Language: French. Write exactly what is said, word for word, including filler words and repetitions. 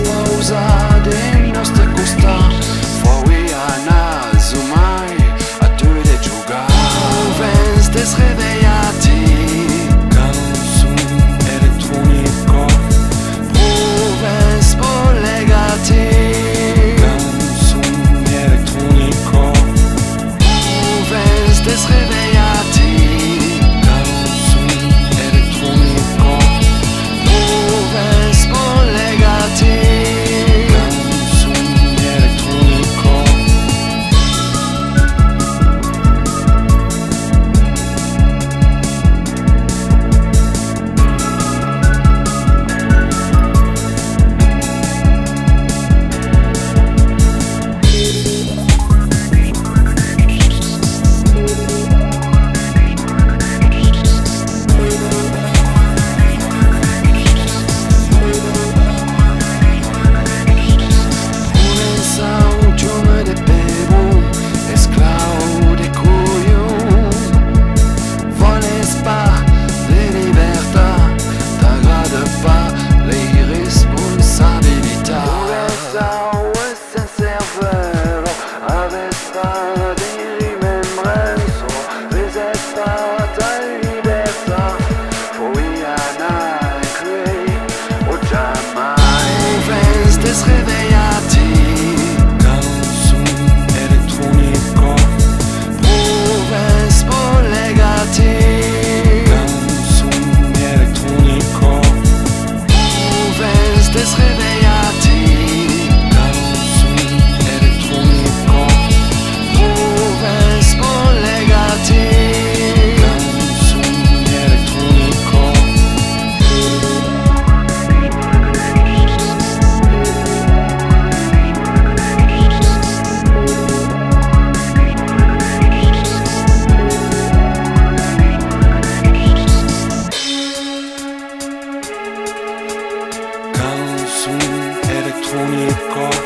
Pausate in nostre costa, fuori a naso mai a tu de giocare. Vens desrevegliati, Canzun elettronico, Vens pollegati, canzun elettronico, Vens desrevegliati, canzun elettronico, Vens pollegati. canzun elettronico. Desrevegliati, Canzun elettronico, Vens pollegati, canzun elettronico, Vens desrevegliati, canzun elettronico, Vens pollegati. canzun elettronico. Canzun elettronico.